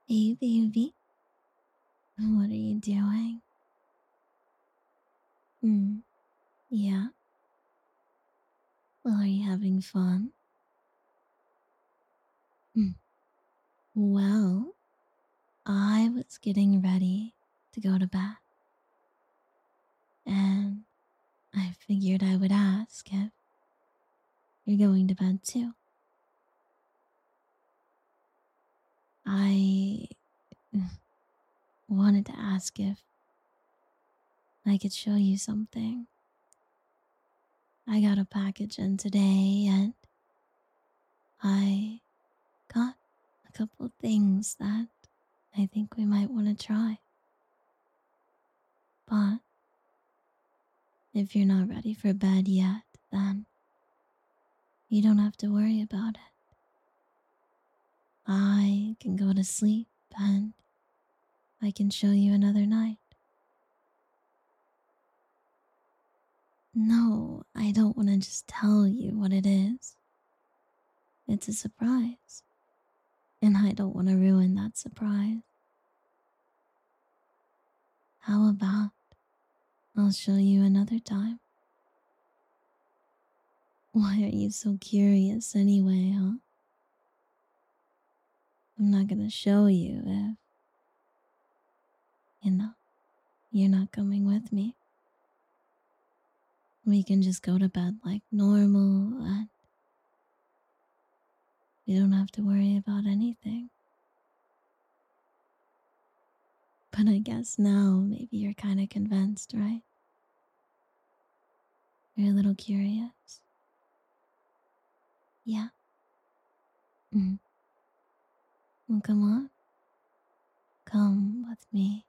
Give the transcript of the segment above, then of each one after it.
Hey, baby. What are you doing? Hmm. Yeah. Well, are you having fun? Hmm. Well, I was getting ready to go to bed, and I figured I would ask if you're going to bed too. I wanted to ask if I could show you something. I got a package in today, and I got a couple of things that I think we might want to try. But if you're not ready for bed yet, then you don't have to worry about it. I can go to sleep and I can show you another night. No, I don't want to just tell you what it is. It's a surprise, and I don't want to ruin that surprise. How about I'll show you another time? Why are you so curious anyway, huh? I'm not gonna show you if, you know, you're not coming with me. We can just go to bed like normal and we don't have to worry about anything. But I guess now maybe you're kind of convinced, right? You're a little curious. Yeah. Mm. Well, come on. Come with me.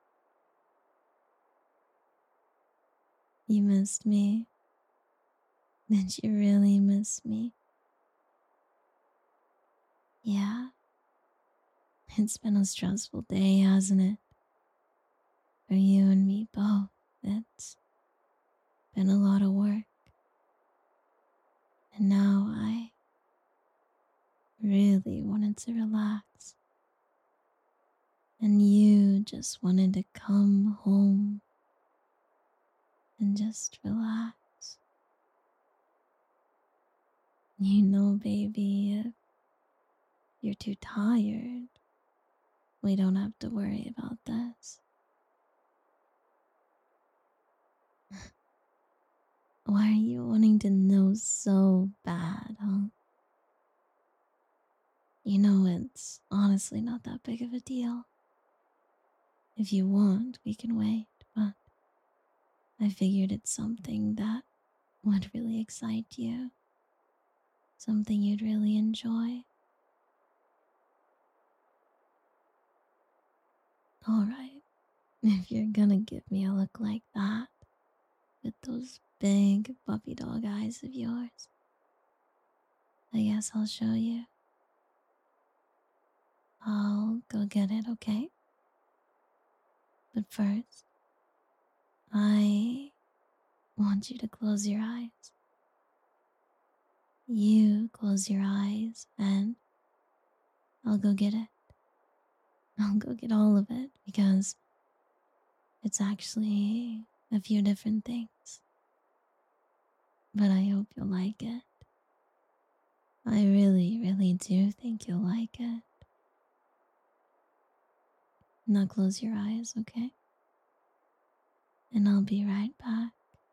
You missed me. Did you really miss me? Yeah. It's been a stressful day, hasn't it? For you and me both. It's been a lot of work. And now I really wanted to relax. And you just wanted to come home and just relax. You know, baby, if you're too tired, we don't have to worry about this. Why are you wanting to know so bad, huh? You know, it's honestly not that big of a deal. If you want, we can wait, but I figured it's something that would really excite you, something you'd really enjoy. Alright, if you're gonna give me a look like that, with those big puppy dog eyes of yours, I guess I'll show you. I'll go get it, okay? But first, I want you to close your eyes. You close your eyes and I'll go get it. I'll go get all of it because it's actually a few different things. But I hope you'll like it. I really, really do think you'll like it. Now close your eyes, okay? And I'll be right back.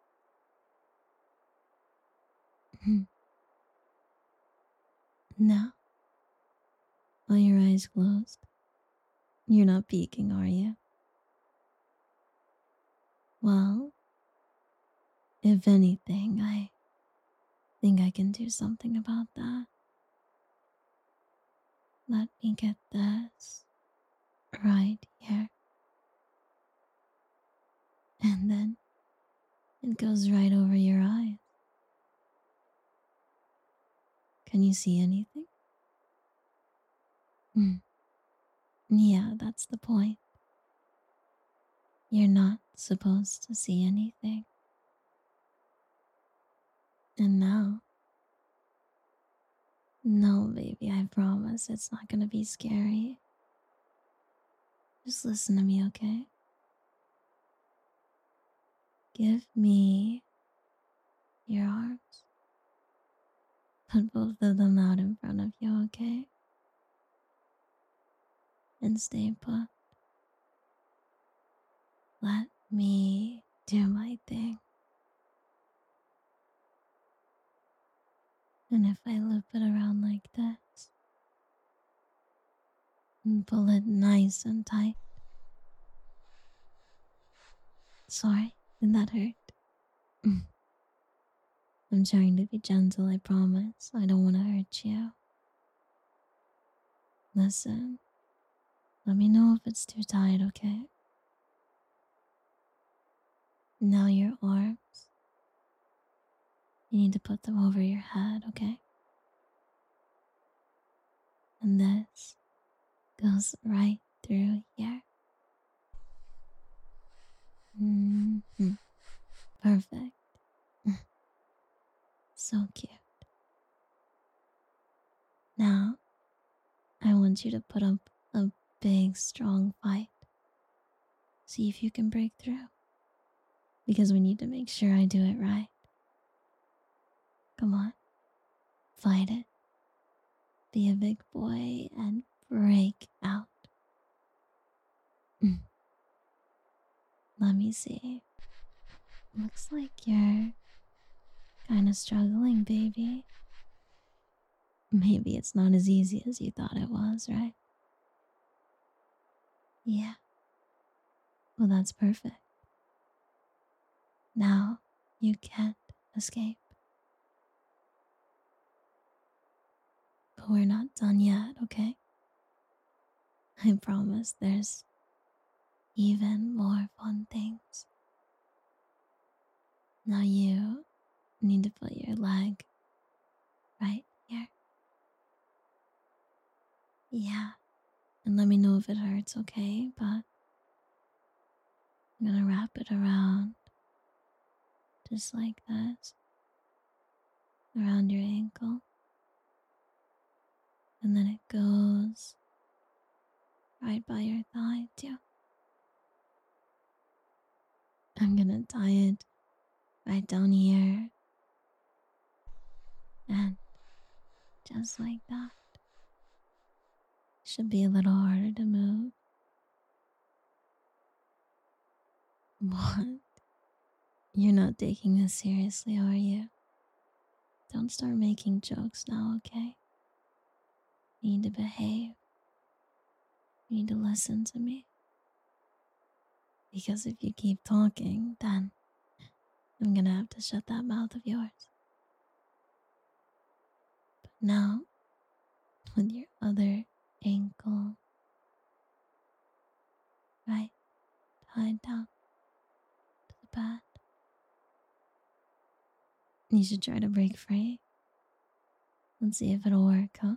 Now, are your eyes closed? You're not peeking, are you? Well, if anything, I think I can do something about that. Let me get this right here. And then it goes right over your eyes. Can you see anything? Hmm. Yeah, that's the point. You're not supposed to see anything. And now, no, baby, I promise it's not gonna be scary. Just listen to me, okay? Give me your arms. Put both of them out in front of you, okay? And stay put. Let me do my thing. And if I loop it around like this and pull it nice and tight. Sorry, did that hurt? I'm trying to be gentle, I promise. I don't want to hurt you. Listen, let me know if it's too tight, okay? Now your arms. You need to put them over your head, okay? And this goes right through here. Perfect. So cute. Now, I want you to put up a big, strong fight. See if you can break through. Because we need to make sure I do it right. Come on. Fight it. Be a big boy and break out. Let me see. Looks like you're kind of struggling, baby. Maybe it's not as easy as you thought it was, right? Yeah. Well, that's perfect. Now you can't escape. But we're not done yet, okay? I promise there's even more fun things. Now you need to put your leg right here. Yeah. And let me know if it hurts, okay? But I'm gonna wrap it around just like this, around your ankle. And then it goes right by your thigh, too. I'm gonna tie it right down here. And just like that. Should be a little harder to move. What? You're not taking this seriously, are you? Don't start making jokes now, okay? You need to behave. You need to listen to me. Because if you keep talking, then I'm gonna have to shut that mouth of yours. But now, with your other ankle, right, tied down to the bed, you should try to break free. Let's see if it'll work, huh?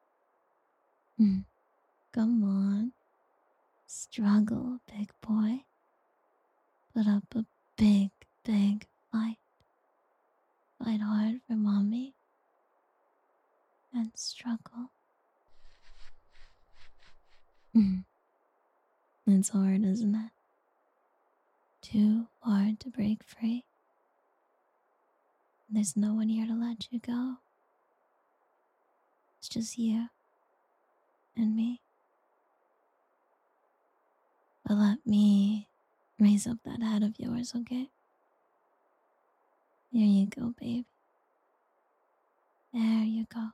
Come on. Struggle, big boy. Put up a big, big fight. Fight hard for mommy. And struggle. It's hard, isn't it? Too hard to break free. There's no one here to let you go. It's just you and me. But let me raise up that head of yours, okay? There you go, baby. There you go.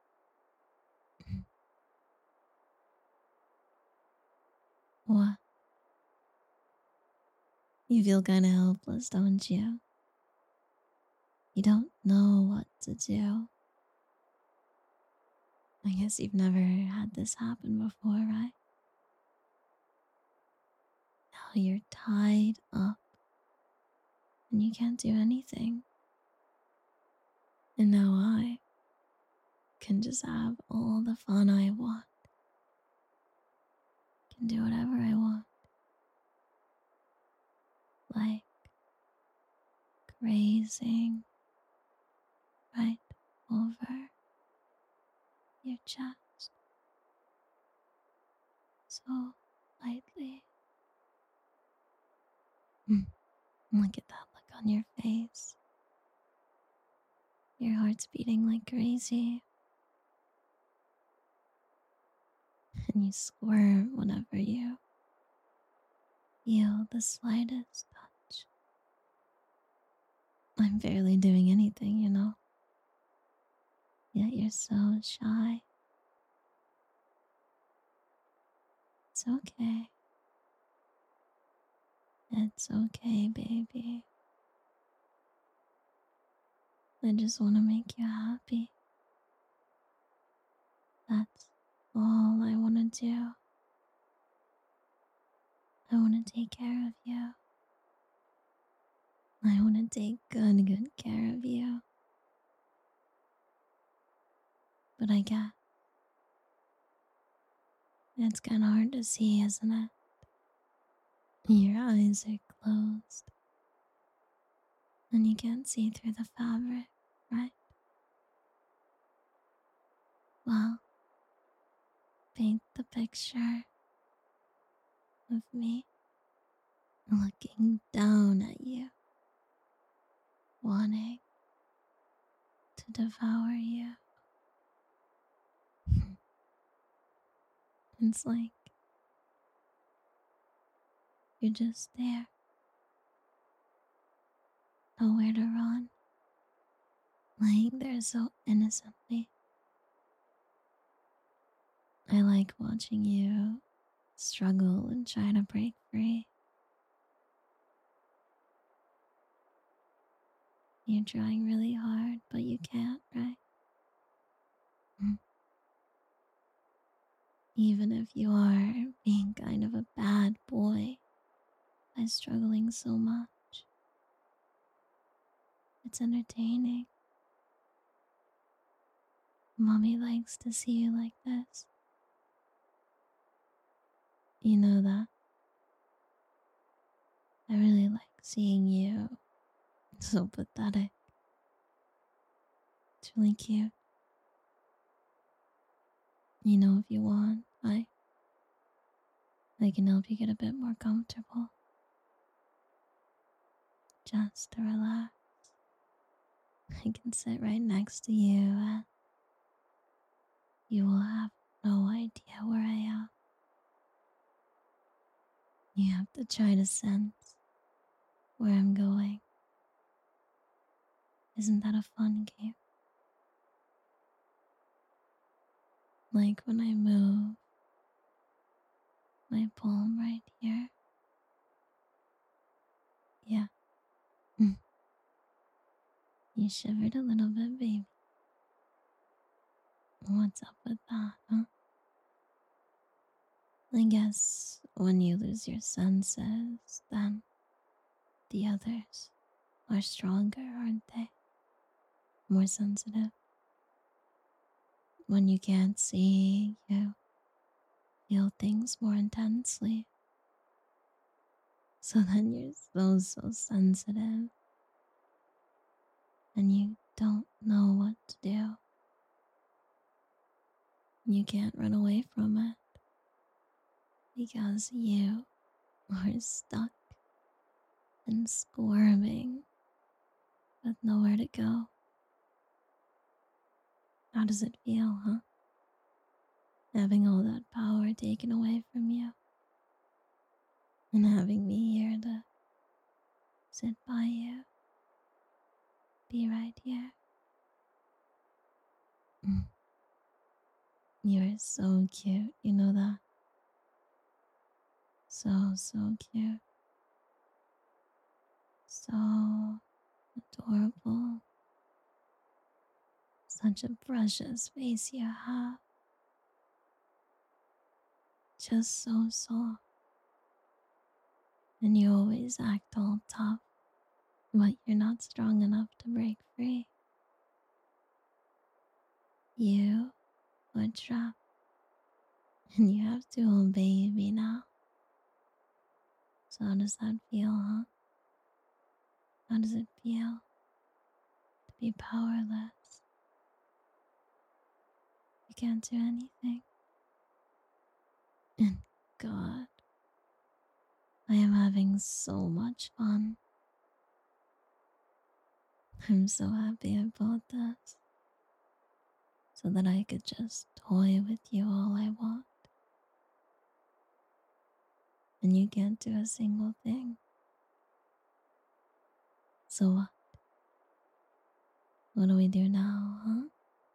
What? You feel kind of helpless, don't you? You don't know what to do. I guess you've never had this happen before, right? Now you're tied up and you can't do anything. And now I can just have all the fun I want. Can do whatever I want. Like grazing right over your chest. So lightly. Mm, Look at that look on your face. Your heart's beating like crazy, and you squirm whenever you feel the slightest touch. I'm barely doing anything, yet you're so shy. It's okay. It's okay, baby. I just want to make you happy. That's all I want to do. I want to take care of you. I want to take good care of you. But I get it's kind of hard to see, isn't it? Your eyes are closed and you can't see through the fabric, right? Well, paint the picture of me looking down at you, wanting to devour you. It's like you're just there, nowhere to run, laying there so innocently. I like watching you struggle and try to break free. You're trying really hard, but you can't, right? Mm. Even if you are being kind of a bad boy by struggling so much, it's entertaining. Mommy likes to see you like this. You know that? I really like seeing you so pathetic. It's really cute. If you want, I can help you get a bit more comfortable. Just to relax. I can sit right next to you and you will have no idea where I am. You have to try to sense where I'm going. Isn't that a fun game? Like when I move my palm right here. Yeah. Mm. You shivered a little bit, baby. What's up with that, huh? I guess when you lose your senses, then the others are stronger, aren't they? More sensitive. When you can't see, you feel things more intensely. So then you're so sensitive and you don't know what to do. You can't run away from it because you are stuck and squirming with nowhere to go. How does it feel, huh? Having all that power taken away from you and having me here to sit by you, be right here. Mm. You're so cute, you know that? So cute. So adorable. Such a precious face you have. Just so soft. And you always act all tough, but you're not strong enough to break free. You are trapped, and you have to obey me now. So how does that feel, huh? How does it feel to be powerless? You can't do anything. And God, having so much fun. I'm so happy I bought this so that I could just toy with you all I want. And you can't do a single thing. So what? What do we do now, huh?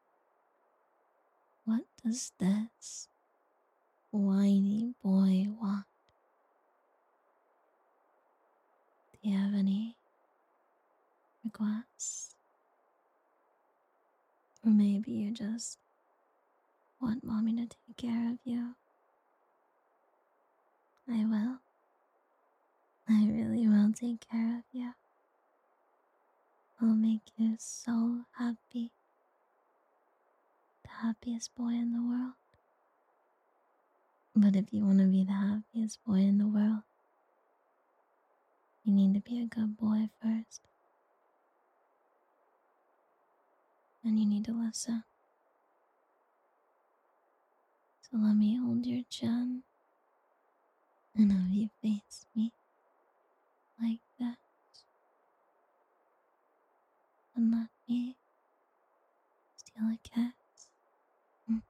What does this whiny boy want? Do you have any requests? Or maybe you just want mommy to take care of you? I will. I really will take care of you. I'll make you so happy. The happiest boy in the world. But if you want to be the happiest boy in the world, you need to be a good boy first. And you need to listen. So let me hold your chin and have you face me like that. And let me steal a kiss. Mm.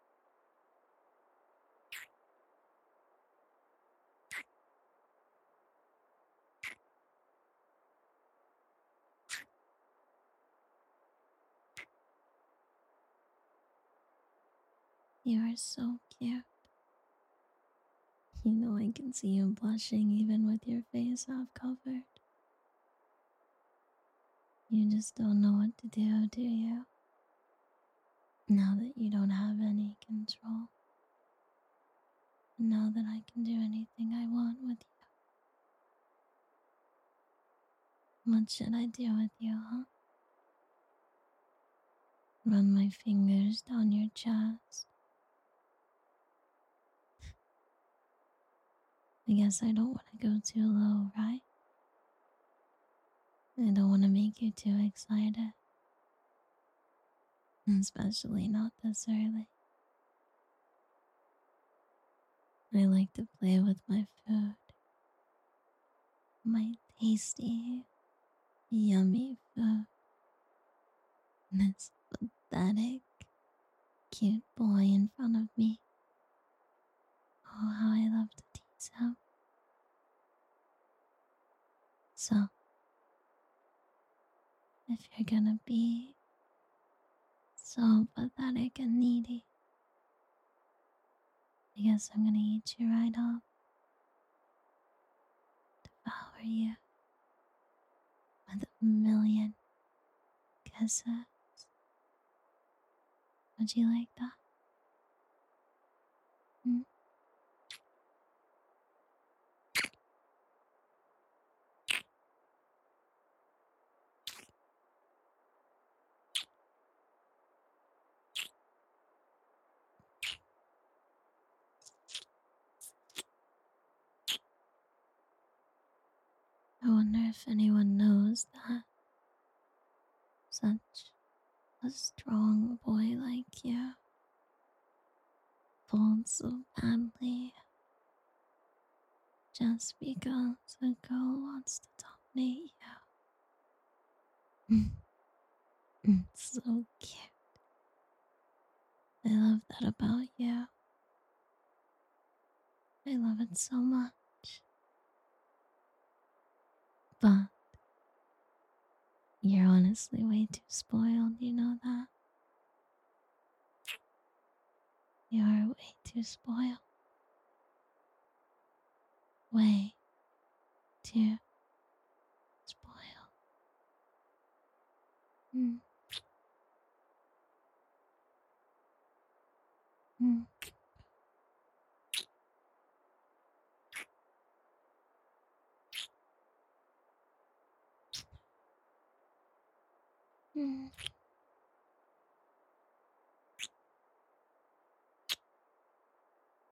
You are so cute. You know I can see you blushing even with your face half covered. You just don't know what to do you? Now that you don't have any control. And now that I can do anything I want with you. What should I do with you, huh? Run my fingers down your chest. I guess I don't want to go too low, right? I don't want to make you too excited. Especially not this early. I like to play with my food. My tasty, yummy food. This pathetic, cute boy in front of me. Oh, how I love to tease him. So, if you're gonna be so pathetic and needy, I guess I'm gonna eat you right up, devour you with a million kisses. Would you like that? Hmm? I wonder if anyone knows that such a strong boy like you falls so badly just because a girl wants to dominate you. It's so cute. I love that about you. I love it so much. But you're honestly way too spoiled, you know that? You are way too spoiled. Way too spoiled. Mm. Mm.